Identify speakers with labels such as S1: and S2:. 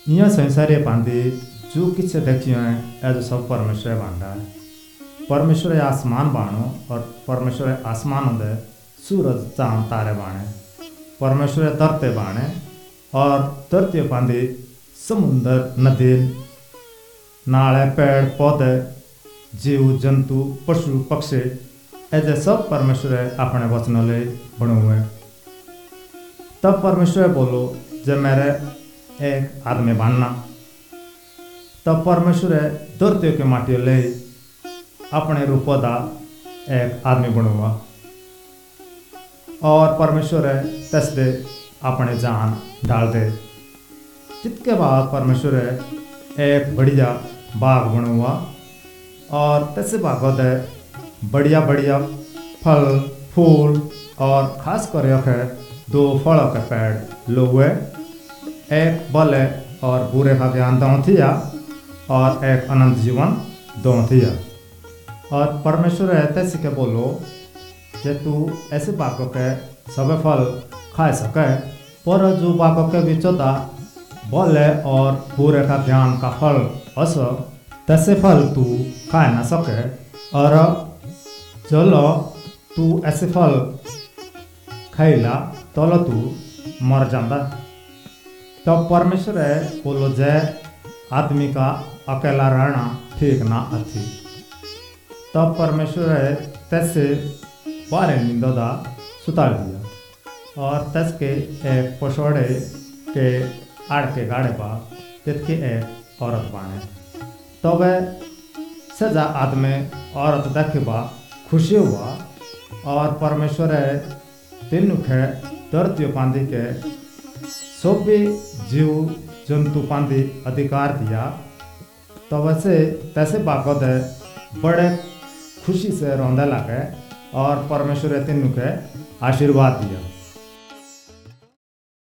S1: इं संसार पांदी जो किछ देखियो है ऐसा सब परमेश्वर बांधा है। परमेश्वर आसमान बाणो और परमेश्वर आसमान दे सूरज चांद तारे बाणे। परमेश्वर धरते बाणे और धरती पांदी समुंदर नदी नाले पेड़ पौधे जीव जंतु पशु पक्षी ऐसे सब परमेश्वर अपने वचनों ले बने हुए। तब परमेश्वर बोलो जब मेरे एक आदमी बनना। तब परमेश्वर धरती के माटी ले अपने रूप दा एक आदमी बनूंगा और परमेश्वर तस दे अपने जान डाल दे। जिसके बाद परमेश्वर एक बढ़िया बाग बनूंगा और तसे बागों दे बढ़िया बढ़िया फल फूल और खास कर दो फलों के पेड़ लोगे। एक भले और बुरे का ज्ञान दो थिया और एक अनंत जीवन दो थिया। और परमेश्वर तैसे के बोलो जे तू ऐसे बागों के सब फल खा सके पर जो बागों के बिचोता भले और बुरे का ज्ञान का फल असो तैसे फल तू खा ना सके। और चलो तू ऐसे फल खाइला तो तू मर जाता। तब परमेश्वर बोलो जय आदमी का अकेला रहना ठीक ना अथी। तब परमेश्वर तैसे बारे नींदा सुतार दिया और तस के एक पछोड़े के आड़ के गाड़े पा तितके एक औरत बाने। तब सजा आदमी औरत देखे बा खुशी हुआ और परमेश्वर तीनों के धरती पांदी के सभी जीव जंतु पांदी अधिकार दिया। तब से तैसे बागों दे बड़े खुशी से रोंदे लगे और परमेश्वर तीनों के आशीर्वाद दिया।